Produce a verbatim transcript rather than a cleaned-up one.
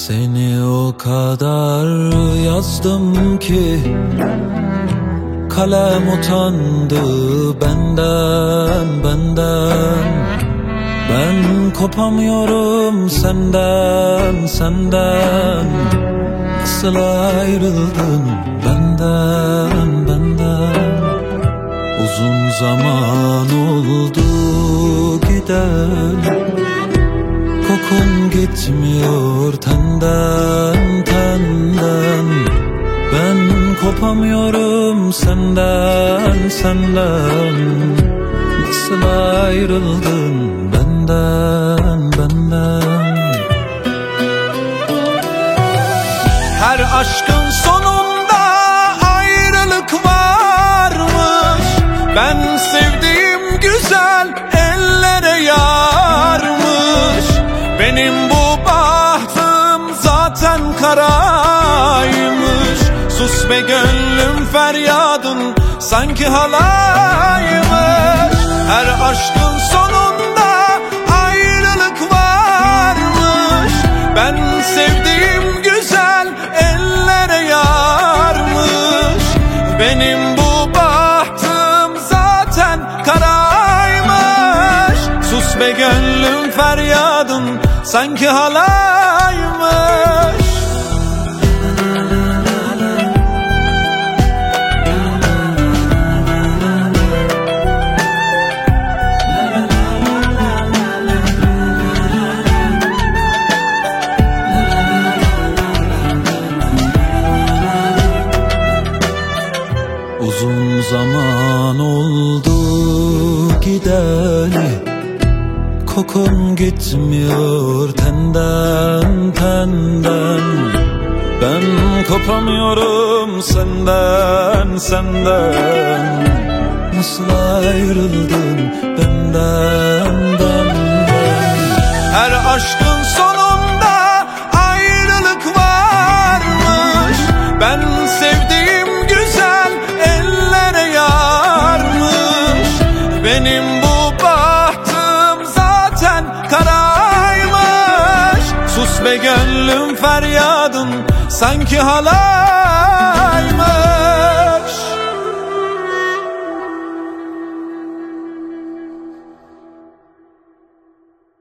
Seni o kadar yazdım ki kalem utandı benden, benden. Ben kopamıyorum senden, senden. Nasıl ayrıldın benden, benden. Uzun zaman oldu gideli, kokun gitmiyor tenden, tenden. Ben kopamıyorum senden, senden. Nasıl ayrıldın benden, benden. Her aşkın sonunda ayrılık varmış. Ben sevdiğim güzel ellere yarmış. Benim bu bahtım zaten karaymış. Sus be gönlüm feryadın sanki halaymış. Her aşkın sonunda ayrılık varmış. Ben sevdiğim güzel ellere yarmış. Benim bu bahtım zaten karaymış. Sus be gönlüm feryadın sanki halaymış. Uzun zaman oldu gideli, kokun gitmiyor tenden, tenden. Ben kopamıyorum senden, senden. Nasıl ayrıldın benden, benden. Her aşkın sonunda ayrılık varmış. Ben sevdiğim güzel ellere yarmış. Benim bu bahtım zaten karaymış. Sus be gönlüm feryadın sanki halay.